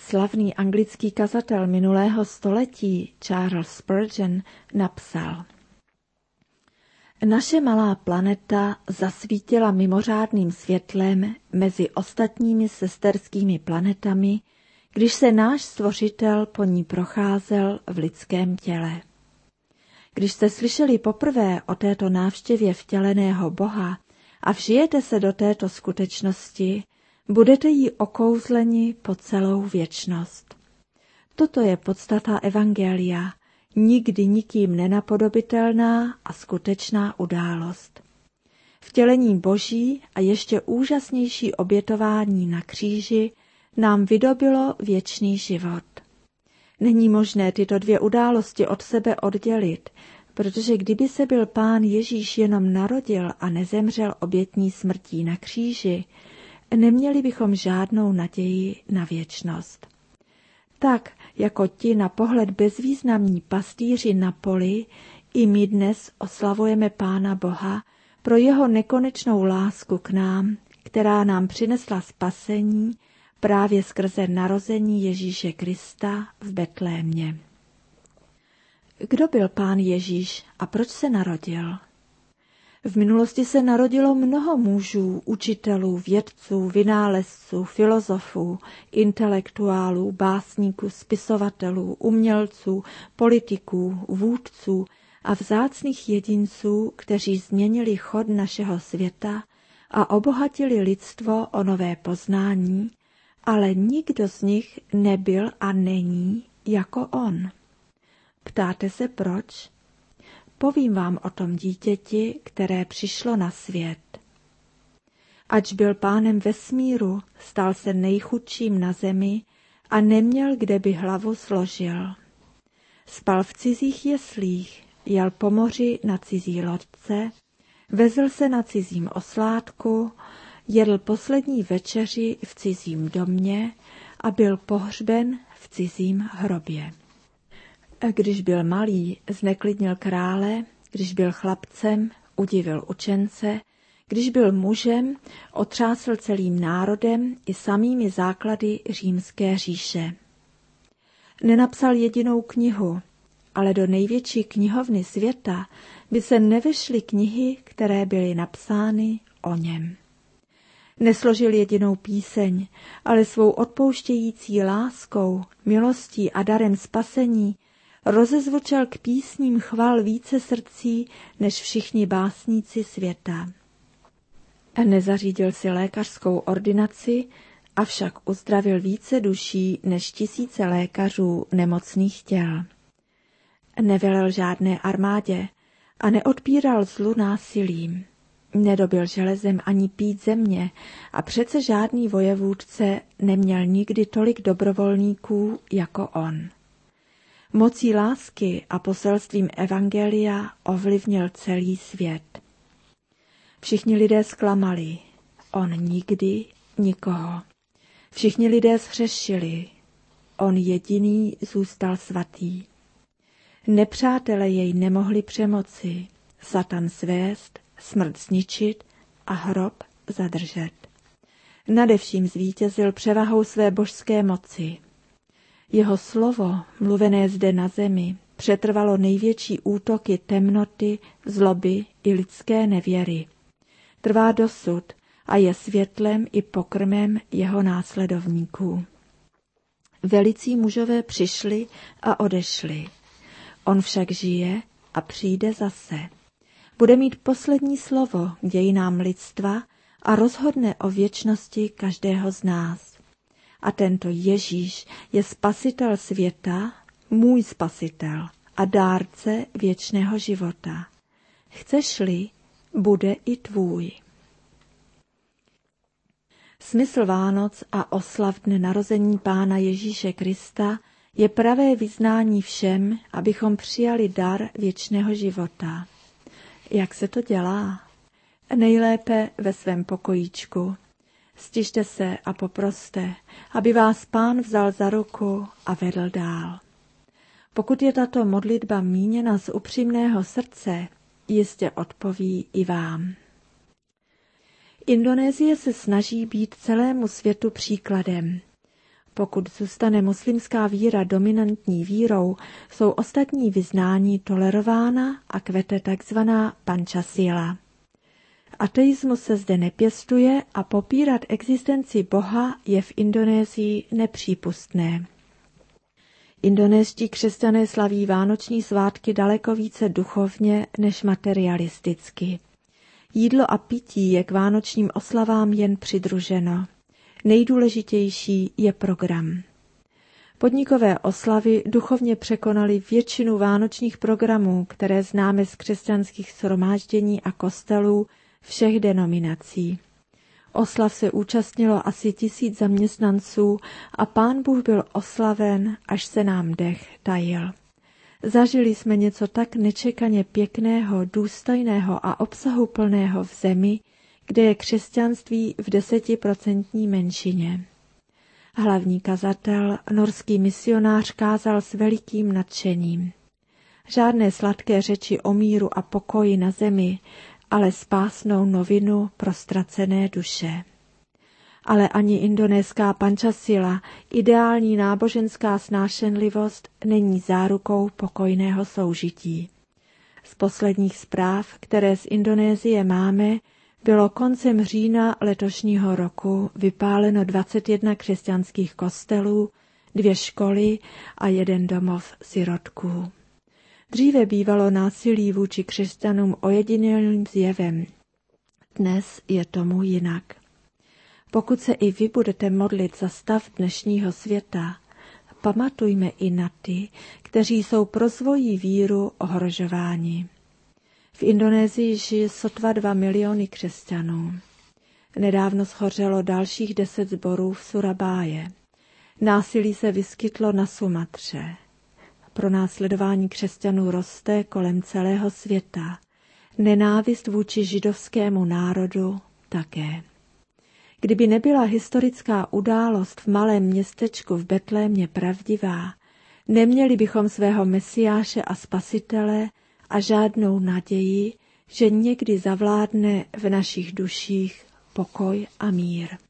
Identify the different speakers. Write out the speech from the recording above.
Speaker 1: Slavný anglický kazatel minulého století Charles Spurgeon napsal: Naše malá planeta zasvítila mimořádným světlem mezi ostatními sesterskými planetami, když se náš Stvořitel po ní procházel v lidském těle. Když jste slyšeli poprvé o této návštěvě vtěleného Boha a vžijete se do této skutečnosti, budete jí okouzleni po celou věčnost. Toto je podstata evangelia, nikdy nikým nenapodobitelná a skutečná událost. Vtělení Boží a ještě úžasnější obětování na kříži nám vydobilo věčný život. Není možné tyto dvě události od sebe oddělit, protože kdyby se byl Pán Ježíš jenom narodil a nezemřel obětní smrtí na kříži, neměli bychom žádnou naději na věčnost. Tak, jako ti na pohled bezvýznamní pastýři na poli, i my dnes oslavujeme Pána Boha pro jeho nekonečnou lásku k nám, která nám přinesla spasení právě skrze narození Ježíše Krista v Betlémě. Kdo byl Pán Ježíš a proč se narodil? V minulosti se narodilo mnoho mužů, učitelů, vědců, vynálezců, filozofů, intelektuálů, básníků, spisovatelů, umělců, politiků, vůdců a vzácných jedinců, kteří změnili chod našeho světa a obohatili lidstvo o nové poznání, ale nikdo z nich nebyl a není jako on. Ptáte se proč? Povím vám o tom dítěti, které přišlo na svět. Ač byl pánem vesmíru, stal se nejchudším na zemi a neměl, kde by hlavu složil. Spal v cizích jeslích, jel po moři na cizí loďce, vezl se na cizím oslátku, jedl poslední večeři v cizím domě a byl pohřben v cizím hrobě. Když byl malý, zneklidnil krále, když byl chlapcem, udivil učence, když byl mužem, otřásl celým národem i samými základy římské říše. Nenapsal jedinou knihu, ale do největší knihovny světa by se nevešly knihy, které byly napsány o něm. Nesložil jedinou píseň, ale svou odpouštějící láskou, milostí a darem spasení rozezvučel k písním chval více srdcí než všichni básníci světa. Nezařídil si lékařskou ordinaci, avšak uzdravil více duší než tisíce lékařů nemocných těl. Nevelel žádné armádě a neodpíral zlu násilím. Nedobil železem ani pít země a přece žádný vojevůdce neměl nikdy tolik dobrovolníků jako on. Mocí lásky a poselstvím evangelia ovlivnil celý svět. Všichni lidé zklamali, on nikdy nikoho. Všichni lidé zhřešili, on jediný zůstal svatý. Nepřátelé jej nemohli přemoci, Satan svést, smrt zničit a hrob zadržet. Nadevším zvítězil převahou své božské moci. Jeho slovo, mluvené zde na zemi, přetrvalo největší útoky temnoty, zloby i lidské nevěry. Trvá dosud a je světlem i pokrmem jeho následovníků. Velicí mužové přišli a odešli. On však žije a přijde zase. Bude mít poslední slovo k dějinám lidstva a rozhodne o věčnosti každého z nás. A tento Ježíš je spasitel světa, můj spasitel a dárce věčného života. Chceš-li, bude i tvůj. Smysl Vánoc a oslav dne narození Pána Ježíše Krista je pravé vyznání všem, abychom přijali dar věčného života. Jak se to dělá? Nejlépe ve svém pokojíčku. Stište se a poproste, aby vás Pán vzal za ruku a vedl dál. Pokud je tato modlitba míněna z upřímného srdce, jistě odpoví i vám. Indonésie se snaží být celému světu příkladem. Pokud zůstane muslimská víra dominantní vírou, jsou ostatní vyznání tolerována a kvete takzvaná pančasila. Ateismus se zde nepěstuje a popírat existenci Boha je v Indonésii nepřípustné. Indonéští křesťané slaví vánoční svátky daleko více duchovně než materialisticky. Jídlo a pití je k vánočním oslavám jen přidruženo. Nejdůležitější je program. Podnikové oslavy duchovně překonaly většinu vánočních programů, které známe z křesťanských shromáždění a kostelů všech denominací. Oslav se účastnilo asi 1000 zaměstnanců a Pán Bůh byl oslaven, až se nám dech tajil. Zažili jsme něco tak nečekaně pěkného, důstojného a obsahuplného v zemi, kde je křesťanství v 10% menšině. Hlavní kazatel, norský misionář, kázal s velikým nadšením. Žádné sladké řeči o míru a pokoji na zemi, ale spásnou novinu pro ztracené duše. Ale ani indonéská pančasila, ideální náboženská snášenlivost, není zárukou pokojného soužití. Z posledních zpráv, které z Indonésie máme, bylo koncem října letošního roku vypáleno 21 křesťanských kostelů, 2 školy a 1 domov sirotků. Dříve bývalo násilí vůči křesťanům ojedinělým zjevem. Dnes je tomu jinak. Pokud se i vy budete modlit za stav dnešního světa, pamatujme i na ty, kteří jsou pro svoji víru ohrožováni. V Indonésii žije sotva 2 miliony křesťanů. Nedávno shořelo dalších 10 sborů v Surabáje. Násilí se vyskytlo na Sumatře. Pronásledování křesťanů roste kolem celého světa. Nenávist vůči židovskému národu také. Kdyby nebyla historická událost v malém městečku v Betlémě pravdivá, neměli bychom svého Mesiáše a Spasitele a žádnou naději, že někdy zavládne v našich duších pokoj a mír.